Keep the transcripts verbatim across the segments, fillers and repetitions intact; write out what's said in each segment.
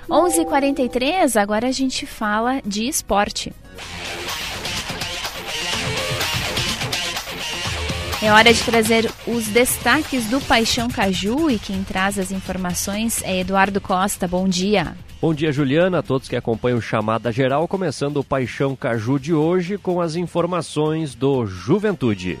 onze e quarenta e três, agora a gente fala de esporte. É hora de trazer os destaques do Paixão Caju e quem traz as informações é Eduardo Costa. Bom dia. Bom dia, Juliana, a todos que acompanham o Chamada Geral, começando o Paixão Caju de hoje com as informações do Juventude.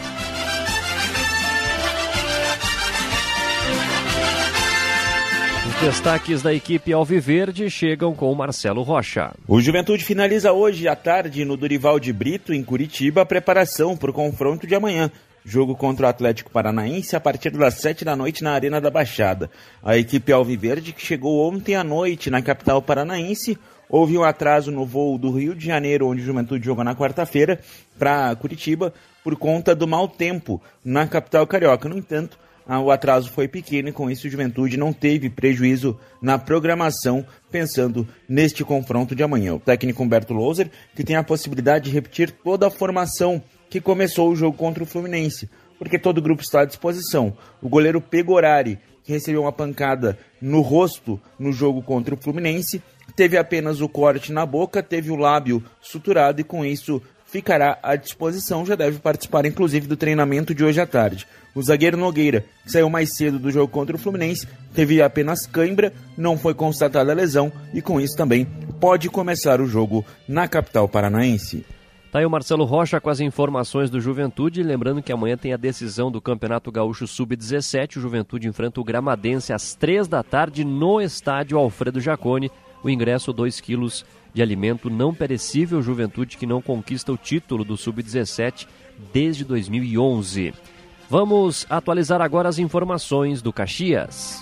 Os destaques da equipe alviverde chegam com o Marcelo Rocha. O Juventude finaliza hoje à tarde no Dorival de Brito, em Curitiba, a preparação para o confronto de amanhã. Jogo contra o Atlético Paranaense a partir das sete da noite na Arena da Baixada. A equipe alviverde, que chegou ontem à noite na capital paranaense, houve um atraso no voo do Rio de Janeiro, onde o Juventude jogou na quarta-feira, para Curitiba, por conta do mau tempo na capital carioca. No entanto, o atraso foi pequeno e com isso o Juventude não teve prejuízo na programação, pensando neste confronto de amanhã. O técnico Humberto Louser, que tem a possibilidade de repetir toda a formação que começou o jogo contra o Fluminense, porque todo o grupo está à disposição. O goleiro Pegorari, que recebeu uma pancada no rosto no jogo contra o Fluminense, teve apenas o corte na boca, teve o lábio suturado e com isso ficará à disposição, já deve participar inclusive do treinamento de hoje à tarde. O zagueiro Nogueira, que saiu mais cedo do jogo contra o Fluminense, teve apenas cãibra, não foi constatada a lesão e com isso também pode começar o jogo na capital paranaense. Tá aí o Marcelo Rocha com as informações do Juventude, lembrando que amanhã tem a decisão do Campeonato Gaúcho sub dezessete, o Juventude enfrenta o Gramadense às três da tarde no estádio Alfredo Jaconi, o ingresso dois quilos de alimento não perecível, Juventude que não conquista o título do sub dezessete desde dois mil e onze. Vamos atualizar agora as informações do Caxias.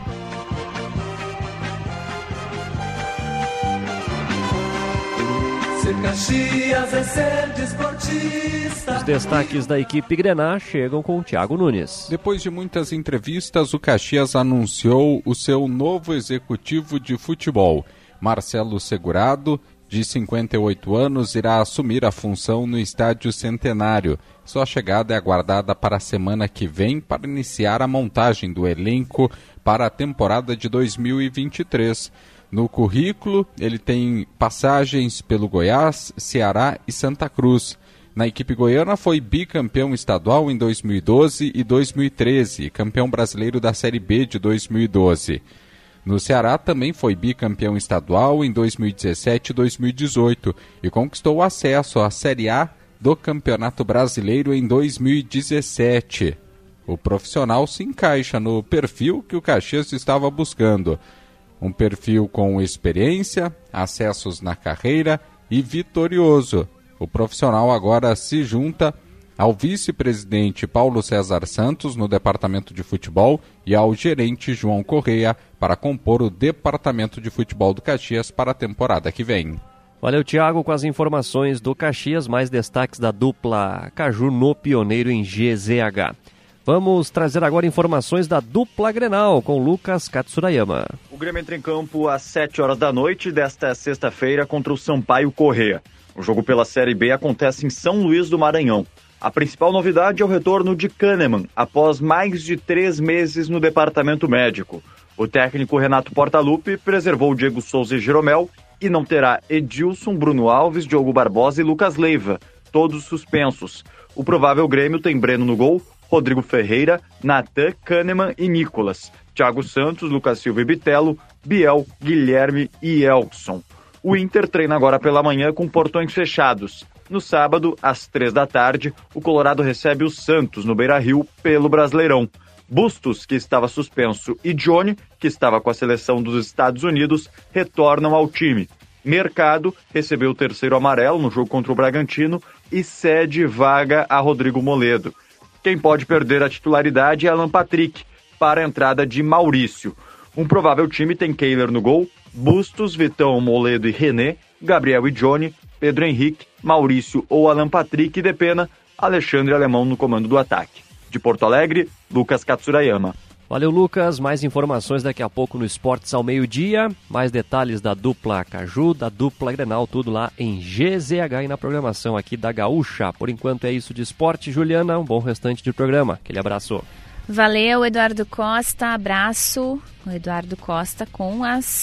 Caxias é ser desportista. Os destaques da equipe Grená chegam com o Thiago Nunes. Depois de muitas entrevistas, o Caxias anunciou o seu novo executivo de futebol. Marcelo Segurado, de cinquenta e oito anos, irá assumir a função no Estádio Centenário. Sua chegada é aguardada para a semana que vem para iniciar a montagem do elenco para a temporada de dois mil e vinte e três. No currículo, ele tem passagens pelo Goiás, Ceará e Santa Cruz. Na equipe goiana, foi bicampeão estadual em dois mil e doze e dois mil e treze, campeão brasileiro da Série B de dois mil e doze. No Ceará, também foi bicampeão estadual em dois mil e dezessete e dois mil e dezoito e conquistou o acesso à Série A do Campeonato Brasileiro em dois mil e dezessete. O profissional se encaixa no perfil que o Caxias estava buscando. Um perfil com experiência, acessos na carreira e vitorioso. O profissional agora se junta ao vice-presidente Paulo César Santos no departamento de futebol e ao gerente João Correia para compor o departamento de futebol do Caxias para a temporada que vem. Valeu, Thiago, com as informações do Caxias, mais destaques da dupla Caju no Pioneiro em G Z H. Vamos trazer agora informações da dupla Grenal com Lucas Katsurayama. O Grêmio entra em campo às sete horas da noite desta sexta-feira contra o Sampaio Corrêa. O jogo pela Série B acontece em São Luís do Maranhão. A principal novidade é o retorno de Kahneman, após mais de três meses no departamento médico. O técnico Renato Portaluppi preservou Diego Souza e Jeromel e não terá Edilson, Bruno Alves, Diogo Barbosa e Lucas Leiva, todos suspensos. O provável Grêmio tem Breno no gol, Rodrigo Ferreira, Natan, Kahneman e Nicolas, Thiago Santos, Lucas Silva e Bitelo, Biel, Guilherme e Elkson. O Inter treina agora pela manhã com portões fechados. No sábado, às três da tarde, o Colorado recebe o Santos no Beira-Rio pelo Brasileirão. Bustos, que estava suspenso, e Johnny, que estava com a seleção dos Estados Unidos, retornam ao time. Mercado recebeu o terceiro amarelo no jogo contra o Bragantino e cede vaga a Rodrigo Moledo. Quem pode perder a titularidade é Alan Patrick, para a entrada de Maurício. Um provável time tem Kehler no gol, Bustos, Vitão, Moledo e René, Gabriel e Johnny, Pedro Henrique, Maurício ou Alan Patrick e Depena, Alexandre Alemão no comando do ataque. De Porto Alegre, Lucas Katsurayama. Valeu, Lucas. Mais informações daqui a pouco no Esportes ao meio-dia. Mais detalhes da dupla Caju, da dupla Grenal, tudo lá em G Z H e na programação aqui da Gaúcha. Por enquanto é isso de esporte. Juliana, um bom restante de programa. Aquele abraço. Valeu, Eduardo Costa. Abraço. O Eduardo Costa com as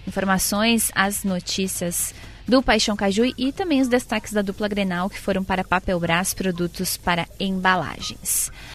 informações, as notícias do Paixão Caju e também os destaques da dupla Grenal que foram para Papelbrás, produtos para embalagens.